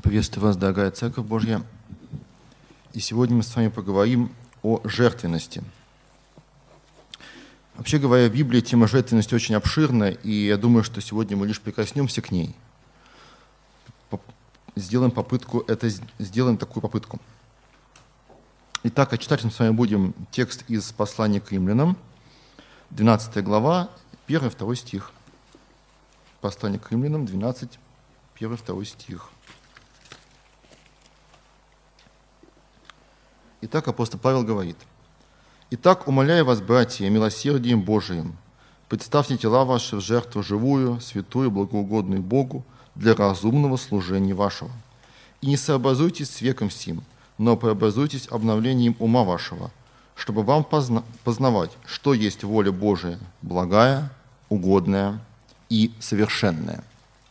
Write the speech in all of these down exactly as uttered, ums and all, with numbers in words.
Приветствую вас, дорогая Церковь Божья. И сегодня мы с вами поговорим о жертвенности. Вообще говоря, в Библии тема жертвенности очень обширна, и я думаю, что сегодня мы лишь прикоснемся к ней. Сделаем попытку, это сделаем такую попытку. Итак, а читать мы с вами будем текст из послания к римлянам, двенадцатая глава, первый-второй стих. Послание к римлянам, двенадцать, первый-второй стих. Итак, апостол Павел говорит: «Итак, умоляю вас, братья, милосердием Божиим, представьте тела ваши в жертву живую, святую, благоугодную Богу для разумного служения вашего. И не сообразуйтесь с веком сим, но преобразуйтесь обновлением ума вашего, чтобы вам позна- познавать, что есть воля Божия, благая, угодная и совершенная».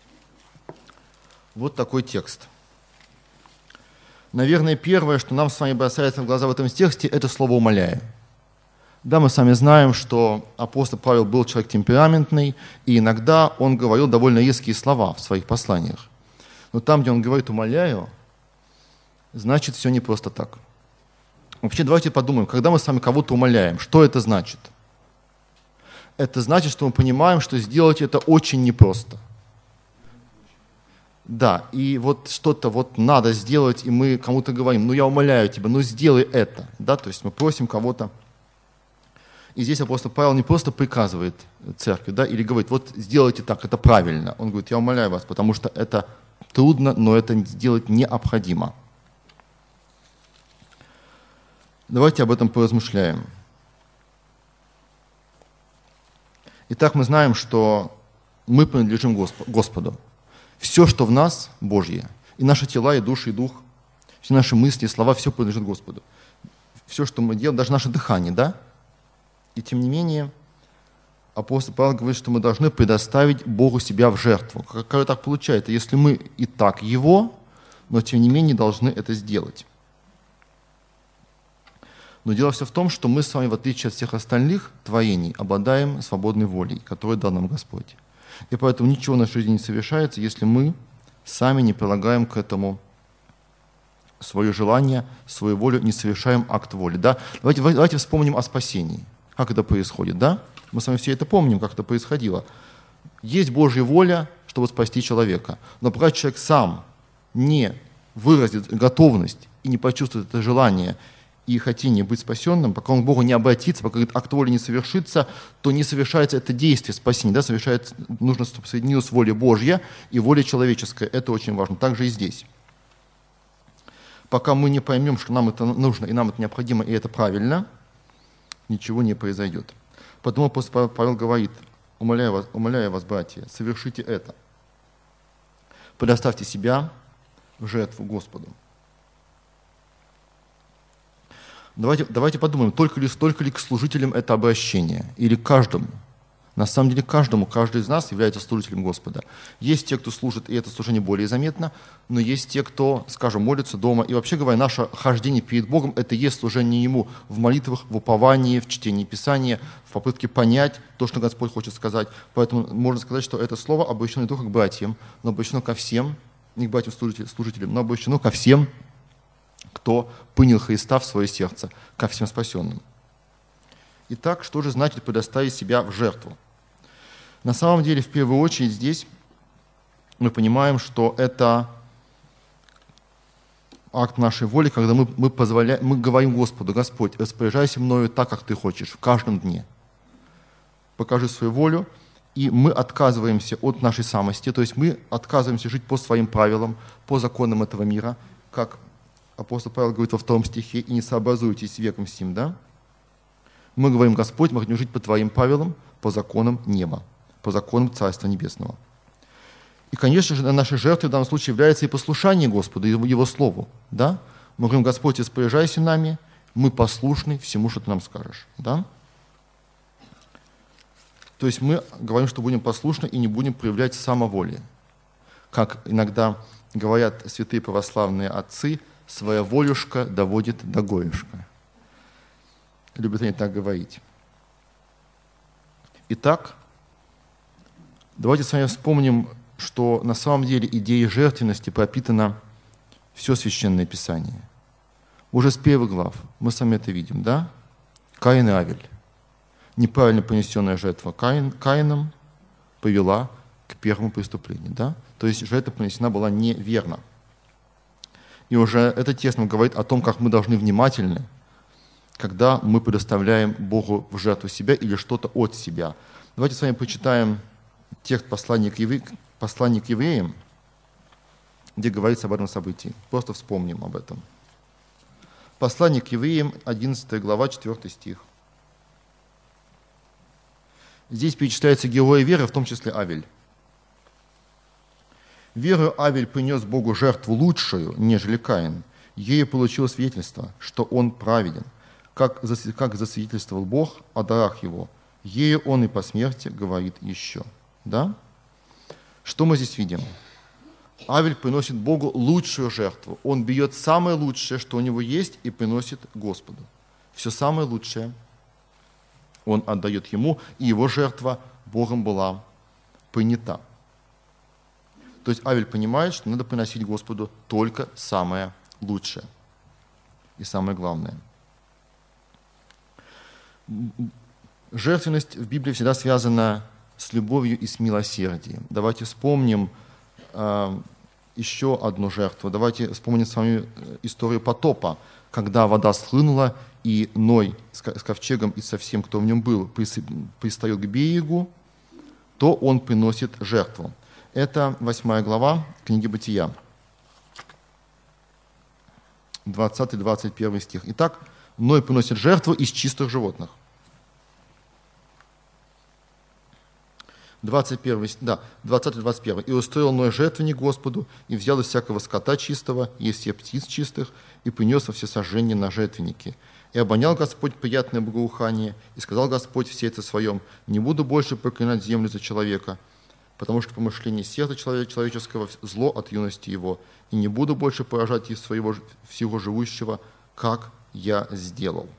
Вот такой текст. Наверное, первое, что нам с вами бросается в глаза в этом тексте, это слово «умоляю». Да, мы с вами знаем, что апостол Павел был человек темпераментный, и иногда он говорил довольно резкие слова в своих посланиях. Но там, где он говорит «умоляю», значит, все не просто так. Вообще, давайте подумаем, когда мы с вами кого-то умоляем, что это значит? Это значит, что мы понимаем, что сделать это очень непросто. Да, и вот что-то вот надо сделать, и мы кому-то говорим: ну я умоляю тебя, ну сделай это. Да, то есть мы просим кого-то. И здесь апостол Павел не просто приказывает церкви, да, или говорит: вот сделайте так, это правильно. Он говорит: я умоляю вас, потому что это трудно, но это сделать необходимо. Давайте об этом поразмышляем. Итак, мы знаем, что мы принадлежим Господу. Все, что в нас, Божье, и наши тела, и души, и дух, все наши мысли, и слова, все принадлежит Господу. Все, что мы делаем, даже наше дыхание, да? И тем не менее, апостол Павел говорит, что мы должны предоставить Богу себя в жертву. Как так получается? Если мы и так Его, но тем не менее должны это сделать. Но дело все в том, что мы с вами, в отличие от всех остальных творений, обладаем свободной волей, которую дал нам Господь. И поэтому ничего в нашей жизни не совершается, если мы сами не прилагаем к этому свое желание, свою волю, не совершаем акт воли. Да? Давайте, давайте вспомним о спасении. Как это происходит, да? Мы с вами все это помним, как это происходило. Есть Божья воля, чтобы спасти человека. Но пока человек сам не выразит готовность и не почувствует это желание и хотение быть спасенным, пока он к Богу не обратится, пока акт воли не совершится, то не совершается это действие спасения. Да? Совершается, нужно, чтобы соединилась воля Божья и воля человеческая. Это очень важно. Так же и здесь. Пока мы не поймем, что нам это нужно, и нам это необходимо, и это правильно, ничего не произойдет. Поэтому апостол Павел говорит: умоляю вас, умоляю вас, братья, совершите это. Предоставьте себя в жертву Господу. Давайте, давайте подумаем, только ли, только ли к служителям это обращение, или к каждому. На самом деле каждому, каждый из нас является служителем Господа. Есть те, кто служит, и это служение более заметно, но есть те, кто, скажем, молится дома. И вообще говоря, наше хождение перед Богом – это и есть служение Ему в молитвах, в уповании, в чтении Писания, в попытке понять то, что Господь хочет сказать. Поэтому можно сказать, что это слово обращено не только к братьям, но обращено ко всем, не к братьям-служителям, но обращено ко всем, кто принял Христа в свое сердце, ко всем спасенным. Итак, что же значит предоставить себя в жертву? На самом деле, в первую очередь, здесь мы понимаем, что это акт нашей воли, когда мы, мы, позволяем, мы говорим Господу: Господь, распоряжайся мною так, как Ты хочешь, в каждом дне. Покажи свою волю, и мы отказываемся от нашей самости, то есть мы отказываемся жить по своим правилам, по законам этого мира, как апостол Павел говорит во втором стихе: «И не сообразуйтесь веком сим», да? Мы говорим: Господь, мы хотим жить по Твоим правилам, по законам неба, по законам Царства Небесного. И, конечно же, нашей жертвой в данном случае является и послушание Господу, Его, Его Слову. Да? Мы говорим: Господь, распоряжайся нами, мы послушны всему, что Ты нам скажешь. Да? То есть мы говорим, что будем послушны и не будем проявлять самоволие. Как иногда говорят святые православные отцы: «Своя волюшка доводит до горюшка». Любят они так говорить. Итак, давайте с вами вспомним, что на самом деле идея жертвенности пропитана все Священное Писание. Уже с первых глав мы сами это видим, да? Каин и Авель. Неправильно понесенная жертва Каин, Каином привела к первому преступлению, да? То есть жертва понесена была неверно. И уже этот текст нам говорит о том, как мы должны внимательны, когда мы предоставляем Богу в жертву себя или что-то от себя. Давайте с вами почитаем текст послания к, евре... послания к евреям, где говорится об этом событии. Просто вспомним об этом. Послание к евреям, одиннадцатая глава, четвёртый стих. Здесь перечисляются герои веры, в том числе Авель. «Верою Авель принес Богу жертву лучшую, нежели Каин. Ею получил свидетельство, что он праведен, как, как засвидетельствовал Бог о дарах его. Ею он и по смерти говорит еще». Да? Что мы здесь видим? Авель приносит Богу лучшую жертву. Он берет самое лучшее, что у него есть, и приносит Господу. Все самое лучшее он отдает ему, и его жертва Богом была принята. То есть Авель понимает, что надо приносить Господу только самое лучшее и самое главное. Жертвенность в Библии всегда связана с любовью и с милосердием. Давайте вспомним э, еще одну жертву. Давайте вспомним с вами историю потопа, когда вода схлынула, и Ной с ковчегом и со всем, кто в нем был, пристает к берегу, то он приносит жертву. Это восьмая глава книги Бытия, двадцатый-двадцать первый стих. Итак, Ной приносит жертву из чистых животных. двадцать первый, да, двадцатый-двадцать первый. «И устроил Ной жертвенник Господу, и взял из всякого скота чистого, и из всех птиц чистых, и принес во всесожжение на жертвенники. И обонял Господь приятное благоухание, и сказал Господь в сердце своем: не буду больше проклинать землю за человека, потому что помышление сердца человеческого зло от юности его, и не буду больше поражать из своего всего живущего, как я сделал».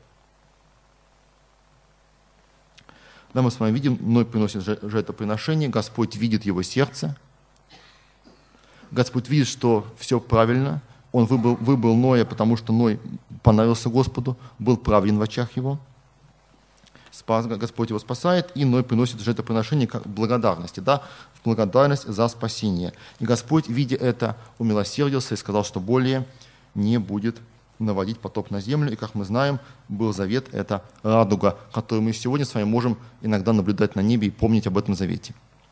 Да, мы с вами видим, Ной приносит жертвоприношение, Господь видит его сердце, Господь видит, что все правильно, Он выбрал, выбрал Ноя, потому что Ной понравился Господу, был праведен в очах его, спас, Господь его спасает, и Ной приносит жертвоприношение как благодарности, да, в благодарность за спасение. И Господь, видя это, умилосердился и сказал, что более не будет наводить потоп на землю. И, как мы знаем, был завет – это радуга, которую мы сегодня с вами можем иногда наблюдать на небе и помнить об этом завете.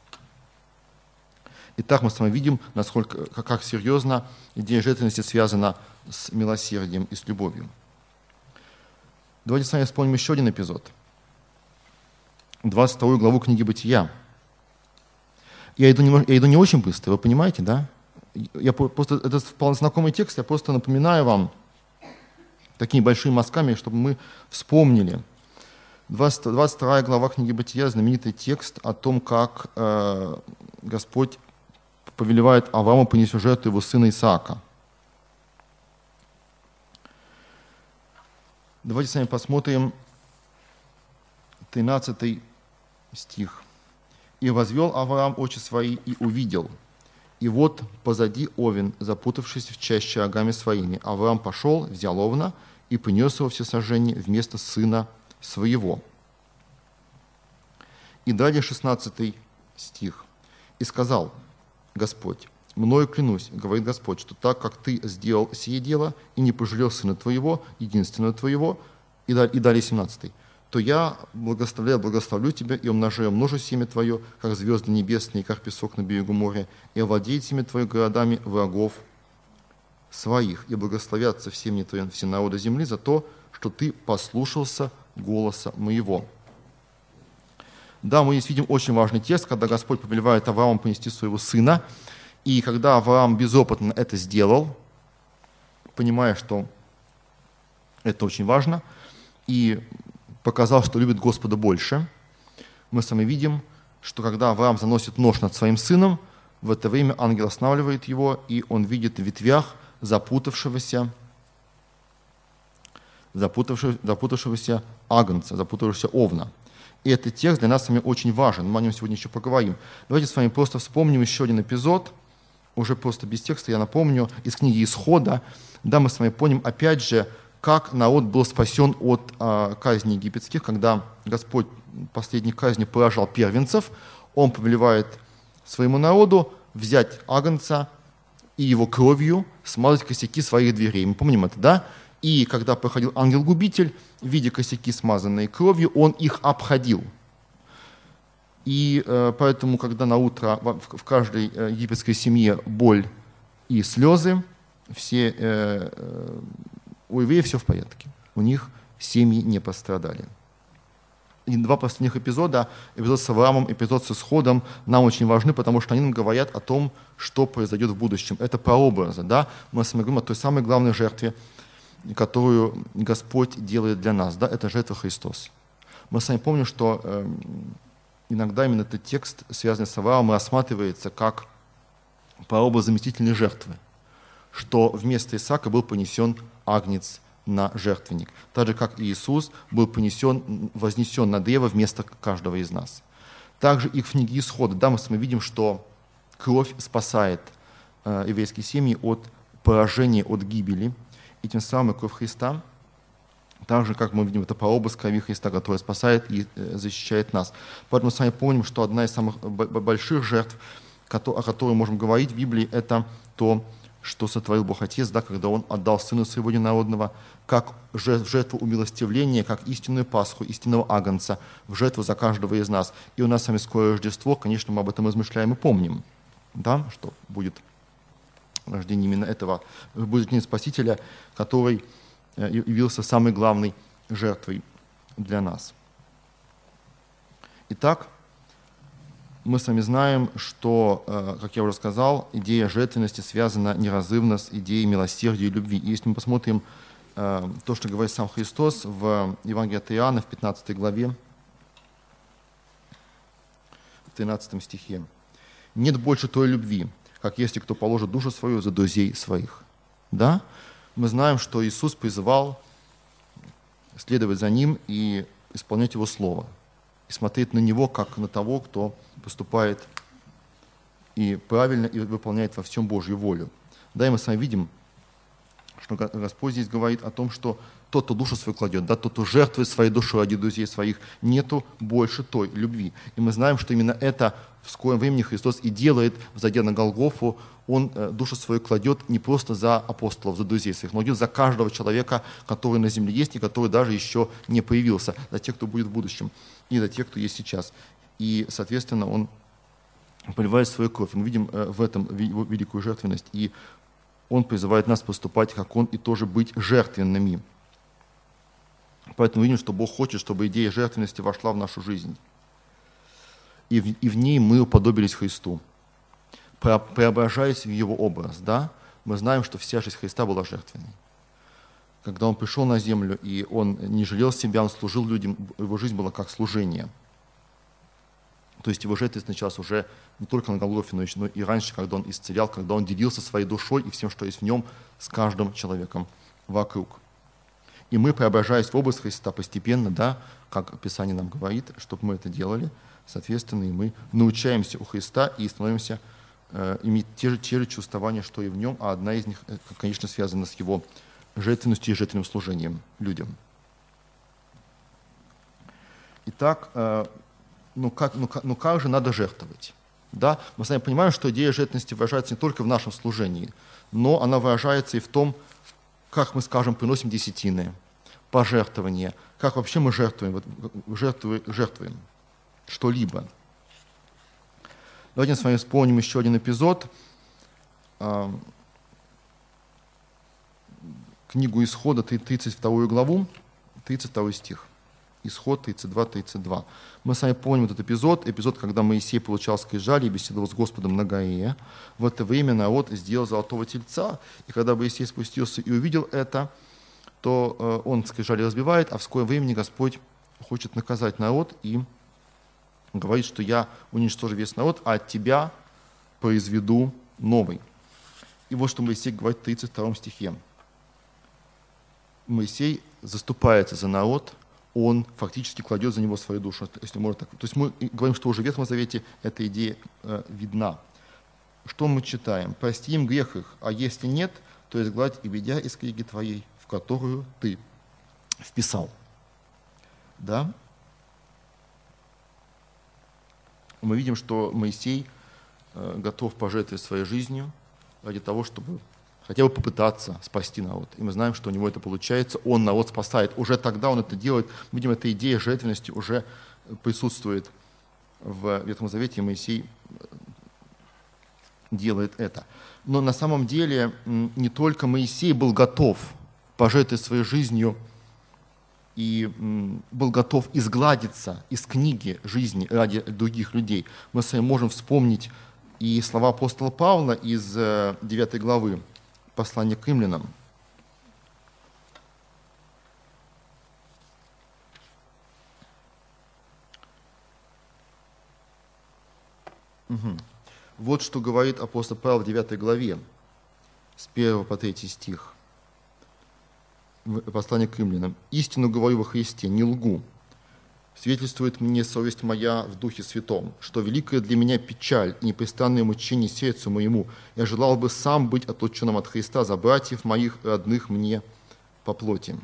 Итак, мы с вами видим, насколько, как серьезно идея жертвенности связана с милосердием и с любовью. Давайте с вами вспомним еще один эпизод. двадцать вторую главу книги Бытия. Я иду, не, я иду не очень быстро, вы понимаете, да? Я просто, это вполне знакомый текст, я просто напоминаю вам такими большими мазками, чтобы мы вспомнили. двадцать, двадцать вторая глава книги Бытия, знаменитый текст о том, как э, Господь повелевает Аврааму принести в жертву его сына Исаака. Давайте с вами посмотрим тринадцатый стих. «И возвел Авраам очи свои и увидел, и вот позади овен, запутавшись в чаще рогами своими. Авраам пошел, взял овна и принес его всесожжение вместо сына своего». И далее шестнадцатый стих. «И сказал Господь: мною клянусь, говорит Господь, что так как ты сделал сие дело и не пожалел сына твоего, единственного твоего», и далее семнадцатый, «то я благословляю, благословлю тебя и умножаю, умножу семя твое, как звезды небесные, как песок на берегу моря, и овладеет семя твое городами врагов своих, и благословятся в семени твоем все народы земли за то, что ты послушался голоса моего». Да, мы здесь видим очень важный текст, когда Господь повелевает Аврааму принести своего сына, и когда Авраам безопытно это сделал, понимая, что это очень важно, и показал, что любит Господа больше, мы с вами видим, что когда Авраам заносит нож над своим сыном, в это время ангел останавливает его, и он видит в ветвях запутавшегося, запутавшегося, запутавшегося агнца, запутавшегося овна. И этот текст для нас с вами очень важен, мы о нем сегодня еще поговорим. Давайте с вами просто вспомним еще один эпизод уже просто без текста, я напомню, из книги «Исхода», да, мы с вами помним, опять же, как народ был спасен от а, казни египетских, когда Господь последней казни поражал первенцев, Он повелевает своему народу взять агнца и его кровью смазать косяки своих дверей. Мы помним это, да? И когда проходил ангел-губитель, видя косяки, смазанные кровью, он их обходил. И э, поэтому, когда на утро в, в каждой э, египетской семье боль и слезы, все, э, э, у евреев все в порядке. У них семьи не пострадали. И два последних эпизода, эпизод с Авраамом, эпизод с Исходом, нам очень важны, потому что они нам говорят о том, что произойдет в будущем. Это прообразы, да? Мы с вами говорим о той самой главной жертве, которую Господь делает для нас, да? Это жертва Христос. Мы с вами помним, что э, иногда именно этот текст, связанный с Авраамом, рассматривается как прообраз заместительной жертвы, что вместо Исаака был понесен агнец на жертвенник, так же, как и Иисус был понесен, вознесен на древо вместо каждого из нас. Также и в книге Исхода, да, мы с вами видим, что кровь спасает э, еврейские семьи от поражения, от гибели, и тем самым кровь Христа, так же, как мы видим, это прообраз крови Христа, который спасает и э, защищает нас. Поэтому мы с вами помним, что одна из самых больших жертв, о которой мы можем говорить в Библии, это то, что сотворил Бог Отец, да, когда Он отдал Сына Своего Единородного, как в жертву умилостивления, как истинную Пасху, истинного Агнца, в жертву за каждого из нас. И у нас с вами скоро Рождество, конечно, мы об этом размышляем и помним, да, что будет рождение именно этого, будет День Спасителя, который явился самой главной жертвой для нас. Итак, мы с вами знаем, что, как я уже сказал, идея жертвенности связана неразрывно с идеей милосердия и любви. И если мы посмотрим то, что говорит сам Христос в Евангелии от Иоанна в пятнадцатой главе, в тринадцатом стихе. «Нет больше той любви, как если кто положит душу свою за друзей своих». Да? Мы знаем, что Иисус призывал следовать за Ним и исполнять Его Слово, и смотреть на Него, как на того, кто поступает и правильно, и выполняет во всем Божью волю. Да, и мы с вами видим, что Господь здесь говорит о том, что тот, кто душу свою кладет, да, тот, кто жертвует своей душой ради друзей своих, нету больше той любви. И мы знаем, что именно это в скором времени Христос и делает, взойдя на Голгофу. Он душу свою кладет не просто за апостолов, за друзей своих, но кладет за каждого человека, который на земле есть и который даже еще не появился, за тех, кто будет в будущем, и за тех, кто есть сейчас. И, соответственно, Он проливает свою кровь. Мы видим в этом великую жертвенность, и Он призывает нас поступать, как Он, и тоже быть жертвенными. Поэтому видим, что Бог хочет, чтобы идея жертвенности вошла в нашу жизнь. И в, и в ней мы уподобились Христу, преображаясь в Его образ. Да? Мы знаем, что вся жизнь Христа была жертвенной. Когда Он пришел на землю, и Он не жалел себя, Он служил людям, Его жизнь была как служение. То есть Его жертвенность началась уже не только на Голгофе, но и раньше, когда Он исцелял, когда Он делился своей душой и всем, что есть в Нем, с каждым человеком вокруг. И мы, преображаясь в образ Христа постепенно, да, как Писание нам говорит, чтобы мы это делали, соответственно, и мы научаемся у Христа и становимся э, иметь те же, те же чувствования, что и в Нем, а одна из них, конечно, связана с Его жертвенностью и жертвенным служением людям. Итак, э, ну, как, ну, как, ну как же надо жертвовать? Да? Мы с вами понимаем, что идея жертвенности выражается не только в нашем служении, но она выражается и в том, как мы, скажем, приносим десятины, пожертвования, как вообще мы жертвуем, жертвуем, жертвуем что-либо. Давайте с вами вспомним еще один эпизод. Книгу Исхода, тридцать вторую главу, тридцать второй стих. Исход тридцать два тридцать два. Мы с вами помним этот эпизод, эпизод, когда Моисей получал скрижали и беседовал с Господом на горе. В это время народ сделал золотого тельца, и когда Моисей спустился и увидел это, то э, он скрижали разбивает, а в скором времени Господь хочет наказать народ и говорит, что я уничтожу весь народ, а от тебя произведу новый. И вот что Моисей говорит в тридцать втором стихе. Моисей заступается за народ, он фактически кладет за него свою душу, если можно так. То есть мы говорим, что уже в Ветхом Завете эта идея э, видна. что мы читаем? «Прости им грех их, а если нет, то изгладь и ведя из книги твоей, в которую ты вписал». Да? Мы видим, что Моисей э, готов пожертвовать своей жизнью ради того, чтобы хотя бы попытаться спасти народ. И мы знаем, что у него это получается, он народ спасает. Уже тогда он это делает. Видимо, эта идея жертвенности уже присутствует в Ветхом Завете, и Моисей делает это. Но на самом деле не только Моисей был готов пожертвовать своей жизнью и был готов изгладиться из книги жизни ради других людей. Мы с вами можем вспомнить и слова апостола Павла из девятой главы послания к римлянам. Угу. Вот что говорит апостол Павел в девятой главе, с первого по третий стих. Послание к римлянам. «Истину говорю во Христе, не лгу. Свидетельствует мне совесть моя в Духе Святом, что великая для меня печаль и непрестанное мучение сердцу моему. Я желал бы сам быть отлученным от Христа за братьев моих, родных мне по плоти».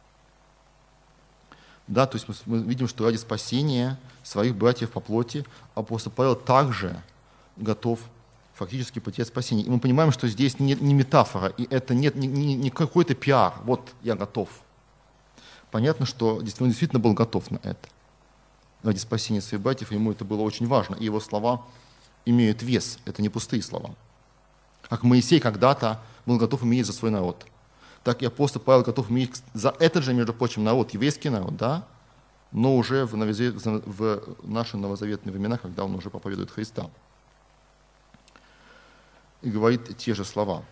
Да, то есть мы видим, что ради спасения своих братьев по плоти апостол Павел также готов фактически потерять спасение. И мы понимаем, что здесь не, не метафора, и это нет, не, не, не какой-то пиар. Вот я готов. Понятно, что он действительно был готов на это. Ради спасения своих братьев ему это было очень важно. И его слова имеют вес. Это не пустые слова. Как Моисей когда-то был готов умереть за свой народ, так и апостол Павел готов умереть за этот же, между прочим, народ, еврейский народ, да, но уже в, в наши новозаветные времена, когда он уже проповедует Христа. И говорит те же слова.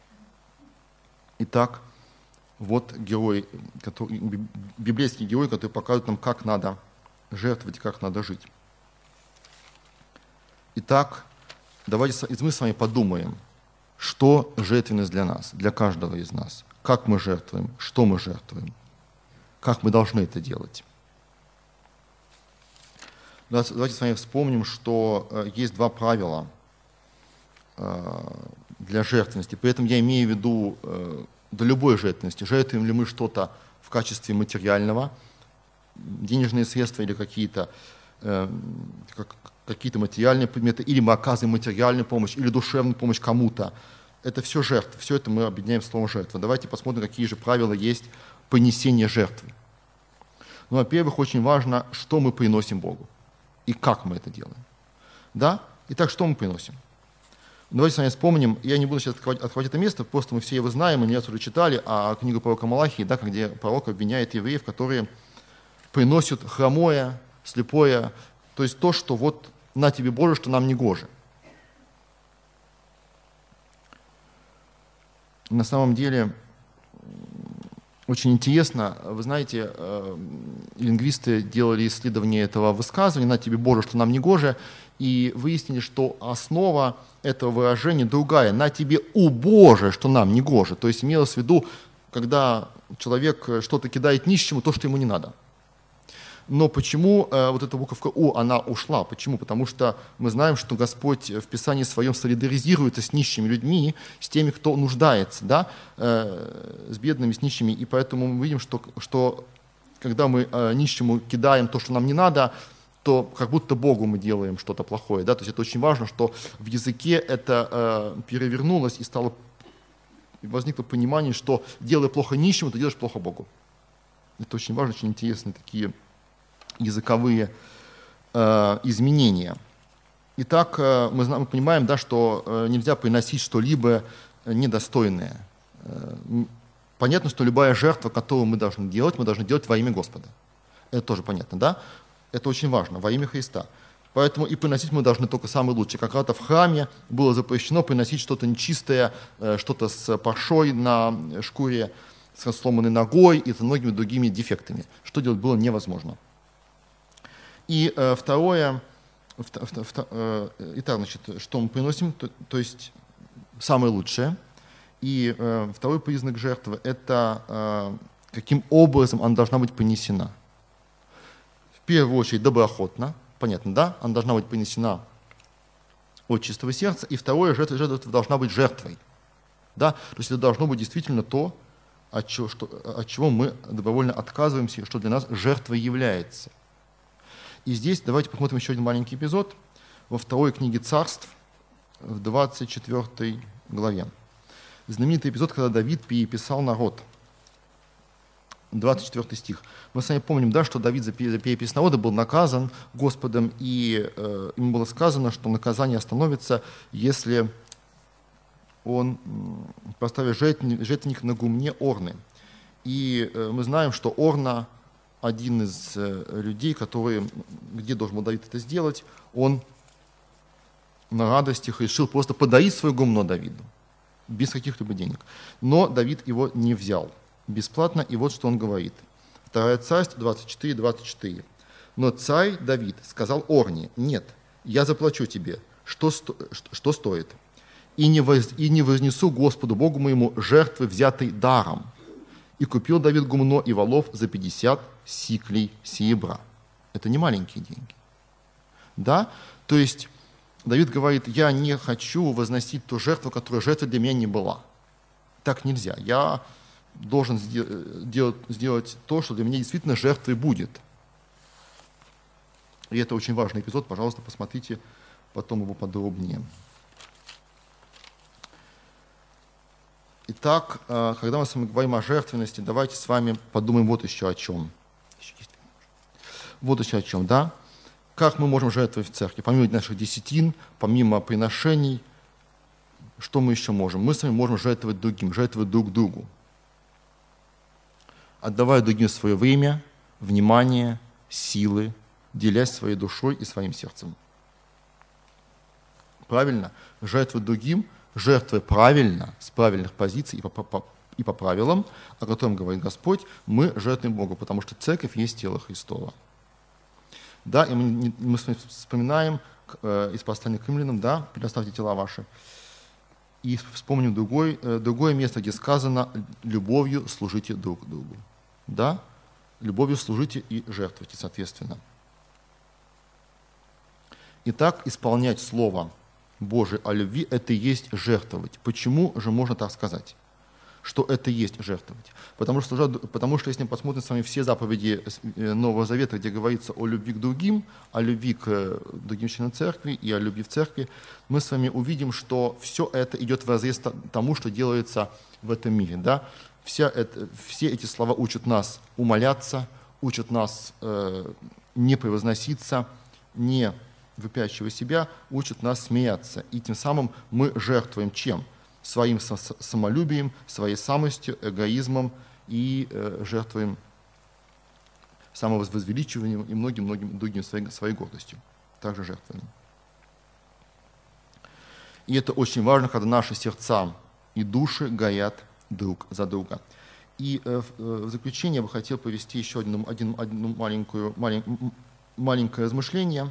Итак, вот герой, который, библейский герой, который показывает нам, как надо жертвовать, как надо жить. Итак, давайте мы с вами подумаем, что жертвенность для нас, для каждого из нас. Как мы жертвуем, что мы жертвуем, как мы должны это делать. Давайте с вами вспомним, что есть два правила для жертвенности. При этом я имею в виду до любой жертвенности. Жертвуем ли мы что-то в качестве материального, денежные средства или какие-то какие-то материальные предметы, или мы оказываем материальную помощь, или душевную помощь кому-то. Это все жертвы. Все это мы объединяем в слово жертва. Давайте посмотрим, какие же правила есть понесения жертвы. Ну, во-первых, очень важно, что мы приносим Богу и как мы это делаем. Да? Итак, что мы приносим? Давайте с вами вспомним, я не буду сейчас открывать, открывать это место, просто мы все его знаем, мы не раз уже читали, а книгу пророка Малахии, да, где пророк обвиняет евреев, которые приносят хромое, слепое, то есть то, что вот на тебе Боже, что нам не гоже. На самом деле, очень интересно, вы знаете, лингвисты делали исследование этого высказывания «на тебе Боже, что нам не гоже», и выяснили, что основа этого выражения другая «на тебе, у Боже, что нам не гоже». То есть имелось в виду, когда человек что-то кидает нищему, то, что ему не надо. Но почему э, вот эта буковка «у», она ушла? Почему? Потому что мы знаем, что Господь в Писании своем солидаризируется с нищими людьми, с теми, кто нуждается, да? э, с бедными, с нищими. И поэтому мы видим, что, что когда мы э, нищему кидаем то, что нам не надо, то как будто Богу мы делаем что-то плохое. Да? То есть это очень важно, что в языке это э, перевернулось и стало, возникло понимание, что делая плохо нищему, ты делаешь плохо Богу. Это очень важно, очень интересные такие языковые э, изменения. Итак, э, мы, знаем, мы понимаем, да, что э, нельзя приносить что-либо недостойное. Э, понятно, что любая жертва, которую мы должны делать, мы должны делать во имя Господа. Это тоже понятно, да? Это очень важно, во имя Христа. Поэтому и приносить мы должны только самое лучшее. Когда-то в храме было запрещено приносить что-то нечистое, э, что-то с паршой на шкуре, с сломанной ногой и с многими другими дефектами. Что делать было невозможно. И э, второе, вто, вто, вто, э, итак, значит, что мы приносим, то, то есть самое лучшее. И э, второй признак жертвы – это э, каким образом она должна быть понесена. В первую очередь доброохотно, понятно, да? Она должна быть понесена от чистого сердца. И второе, жертва, жертва должна быть жертвой. Да? То есть это должно быть действительно то, от чего, что, от чего мы добровольно отказываемся, и что для нас жертвой является. И здесь давайте посмотрим еще один маленький эпизод во второй книге Царств, в двадцать четвёртой главе. Знаменитый эпизод, когда Давид переписал народ. двадцать четвёртый стих. Мы с вами помним, да, что Давид за перепись народа был наказан Господом, и э, ему было сказано, что наказание остановится, если он поставит жертвенник, жертвенник на гумне Орны. И э, мы знаем, что Орна, один из э, людей, который, где должен был Давид это сделать, он на радостях решил просто подарить свое гумно Давиду, без каких-либо денег. Но Давид его не взял бесплатно, и вот что он говорит. Второе Царство, двадцать четыре двадцать четыре. «Но царь Давид сказал Орне: нет, я заплачу тебе, что, сто, что, что стоит, и не, воз, и не вознесу Господу Богу моему жертвы, взятой даром. И купил Давид гумно и волов за пятьдесят сиклей серебра». Это не маленькие деньги. Да? То есть Давид говорит: я не хочу возносить ту жертву, которая жертва для меня не была. Так нельзя. Я должен сделать, сделать то, что для меня действительно жертвой будет. И это очень важный эпизод. Пожалуйста, посмотрите потом его подробнее. Итак, когда мы с вами говорим о жертвенности, давайте с вами подумаем вот еще о чем. Вот еще о чем, да? Как мы можем жертвовать в церкви? Помимо наших десятин, помимо приношений, что мы еще можем? Мы с вами можем жертвовать другим, жертвовать друг другу. Отдавая другим свое время, внимание, силы, делясь своей душой и своим сердцем. Правильно? Жертвовать другим, жертвуя правильно, с правильных позиций и по, по, и по правилам, о котором говорит Господь, мы жертвуем Богу, потому что церковь есть тело Христово. Да, и мы, мы вспоминаем э, из послания к римлянам, да, предоставьте тела ваши. И вспомним другой, э, другое место, где сказано: любовью служите друг другу. Да? Любовью служите и жертвуйте, соответственно. Итак, исполнять Слово Божие о любви – это и есть жертвовать. Почему же можно так сказать, что это и есть жертвовать? Потому что, потому что если мы посмотрим с вами все заповеди Нового Завета, где говорится о любви к другим, о любви к другим членам церкви и о любви в церкви, мы с вами увидим, что все это идет вразрез тому, что делается в этом мире. Да? Все, это, все эти слова учат нас умоляться, учат нас э, не превозноситься, не выпячивая себя, учат нас смеяться. И тем самым мы жертвуем чем? Своим самолюбием, своей самостью, эгоизмом и э, жертвуем самовозвеличиванием и многим-многим другим своей, своей гордостью. Также жертвуем. И это очень важно, когда наши сердца и души горят друг за друга. И э, в заключение я бы хотел повести еще одно, один, одно маленькую, малень, маленькое размышление.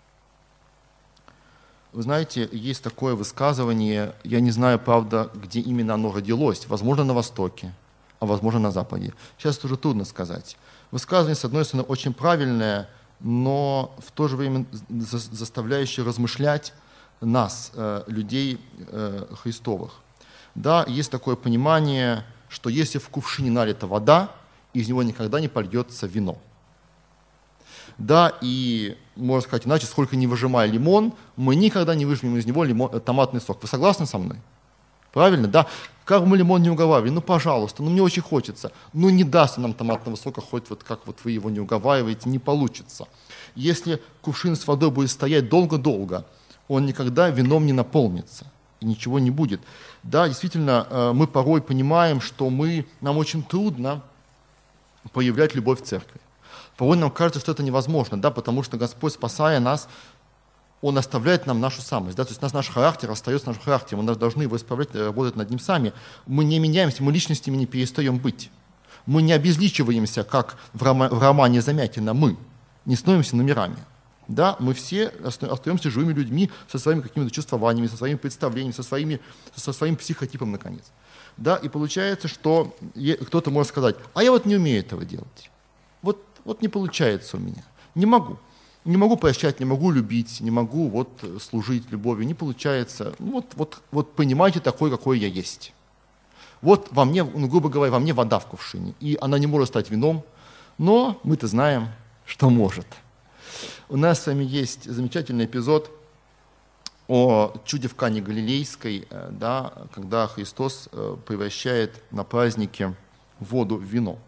Вы знаете, есть такое высказывание, я не знаю, правда, где именно оно родилось, возможно, на Востоке, а возможно, на Западе. Сейчас это уже трудно сказать. Высказывание, с одной стороны, очень правильное, но в то же время заставляющее размышлять нас, людей Христовых. Да, есть такое понимание, что если в кувшине налита вода, из него никогда не польется вино. Да, и, можно сказать иначе, сколько не выжимая лимон, мы никогда не выжмем из него лимон, томатный сок. Вы согласны со мной? Правильно, да? Как бы мы лимон не уговаривали, ну, пожалуйста, ну, мне очень хочется. Ну, не даст он нам томатного сока, хоть вот как вот вы его не уговариваете, не получится. Если кувшин с водой будет стоять долго-долго, он никогда вином не наполнится, и ничего не будет. Да, действительно, мы порой понимаем, что мы, нам очень трудно проявлять любовь в церкви. Порой нам кажется, что это невозможно, да, потому что Господь, спасая нас, Он оставляет нам нашу самость. Да, то есть наш, наш характер остается нашим характером, мы должны его исправлять, работать над ним сами. Мы не меняемся, мы личностями не перестаем быть. Мы не обезличиваемся, как в, рома, в романе Замятина «Мы», не становимся номерами. Да, мы все остаемся живыми людьми со своими какими-то чувствованиями, со своими представлениями, со, своими, со своим психотипом, наконец. Да, и получается, что кто-то может сказать: а я вот не умею этого делать. Вот, вот не получается у меня, не могу. Не могу прощать, не могу любить, не могу вот служить любовью, не получается. Ну, вот, вот, вот понимаете такой, какой я есть. Вот во мне, ну, грубо говоря, во мне вода в кувшине, и она не может стать вином, но мы-то знаем, что может. У нас с вами есть замечательный эпизод о чуде в Кане Галилейской, да, когда Христос превращает на празднике воду в вино.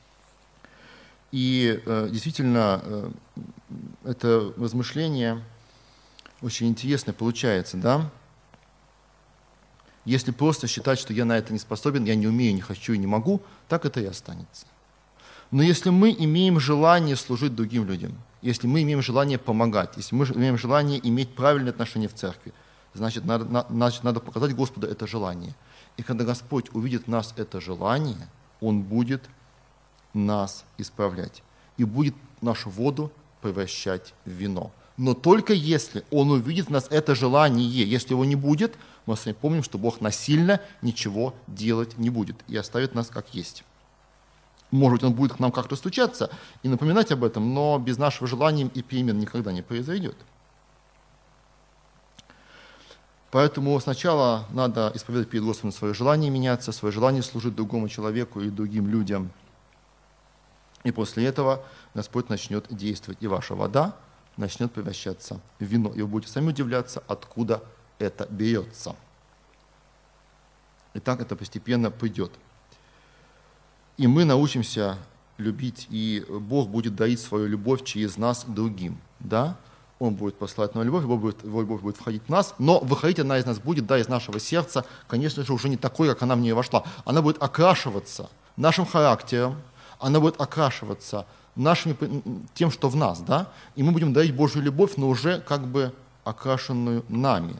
И действительно, это размышление очень интересное получается, да? Если просто считать, что я на это не способен, я не умею, не хочу и не могу, так это и останется. Но если мы имеем желание служить другим людям, если мы имеем желание помогать, если мы имеем желание иметь правильные отношения в церкви, значит, надо, значит, надо показать Господу это желание. И когда Господь увидит в нас это желание, Он будет нас исправлять и будет нашу воду превращать в вино. Но только если Он увидит в нас это желание. Если его не будет, мы с вами помним, что Бог насильно ничего делать не будет и оставит нас как есть. Может быть, Он будет к нам как-то стучаться и напоминать об этом, но без нашего желания и перемен никогда не произойдет. Поэтому сначала надо исповедать перед Господом свое желание меняться, свое желание служить другому человеку и другим людям. И после этого Господь начнет действовать, и ваша вода начнет превращаться в вино. И вы будете сами удивляться, откуда это берется. И так это постепенно придет. И мы научимся любить, и Бог будет дарить свою любовь через нас другим. Да? Он будет посылать нам любовь, его, будет, его любовь будет входить в нас, но выходить она из нас будет, да, из нашего сердца, конечно же, уже не такой, как она в нее вошла. Она будет окрашиваться нашим характером, она будет окрашиваться нашими, тем, что в нас, да, и мы будем дарить Божью любовь, но уже как бы окрашенную нами.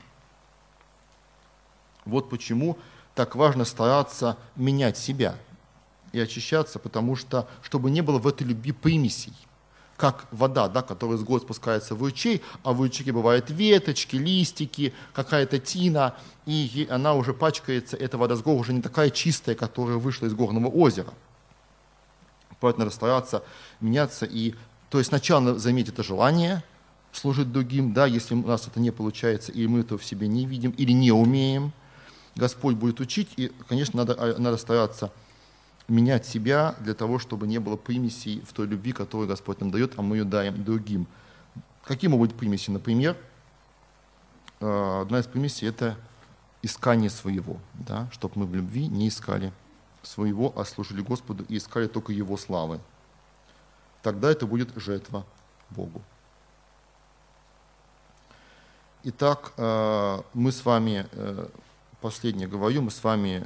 Вот почему так важно стараться менять себя и очищаться, потому что, чтобы не было в этой любви примесей, как вода, да, которая с гор спускается в ручей, а в ручейке бывают веточки, листики, какая-то тина, и она уже пачкается, эта вода с гор уже не такая чистая, которая вышла из горного озера. Поэтому надо стараться меняться, и, то есть сначала заметить это желание служить другим, да, если у нас это не получается, или мы этого в себе не видим, или не умеем, Господь будет учить, и, конечно, надо, надо стараться менять себя для того, чтобы не было примесей в той любви, которую Господь нам дает, а мы ее даем другим. Какие могут быть примеси? Например, одна из примесей – это искание своего, да? Чтобы мы в любви не искали своего, а служили Господу и искали только Его славы. Тогда это будет жертва Богу. Итак, мы с вами, последнее говорю, мы с вами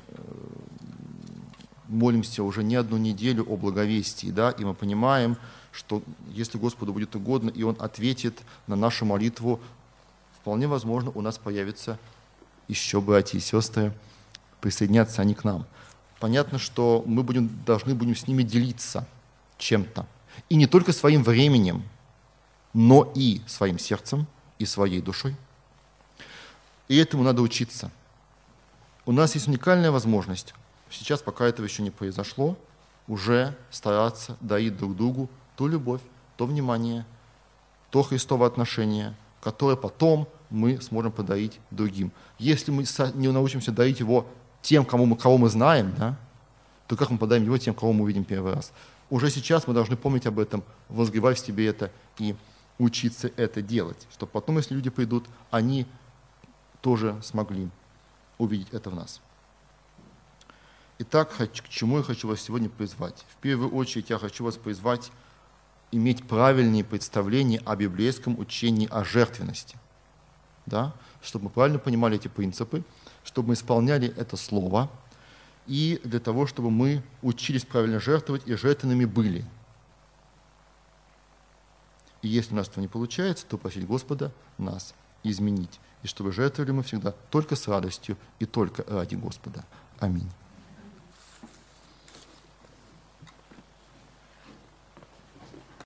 молимся уже не одну неделю о благовестии, да, и мы понимаем, что если Господу будет угодно, и Он ответит на нашу молитву, вполне возможно, у нас появятся еще братья и сестры, присоединятся они к нам. Понятно, что мы будем, должны будем с ними делиться чем-то. И не только своим временем, но и своим сердцем, и своей душой. И этому надо учиться. У нас есть уникальная возможность сейчас, пока этого еще не произошло, уже стараться дарить друг другу ту любовь, то внимание, то Христово отношение, которое потом мы сможем подарить другим. Если мы не научимся дарить его тем, кому мы, кого мы знаем, да, то как мы подарим его тем, кого мы увидим первый раз? Уже сейчас мы должны помнить об этом, возгревать в себе это и учиться это делать, чтобы потом, если люди придут, они тоже смогли увидеть это в нас. Итак, к чему я хочу вас сегодня призвать? В первую очередь я хочу вас призвать иметь правильные представления о библейском учении о жертвенности, да? Чтобы мы правильно понимали эти принципы, чтобы мы исполняли это слово, и для того, чтобы мы учились правильно жертвовать и жертвенными были. И если у нас этого не получается, то просить Господа нас изменить. И чтобы жертвовали мы всегда только с радостью и только ради Господа. Аминь.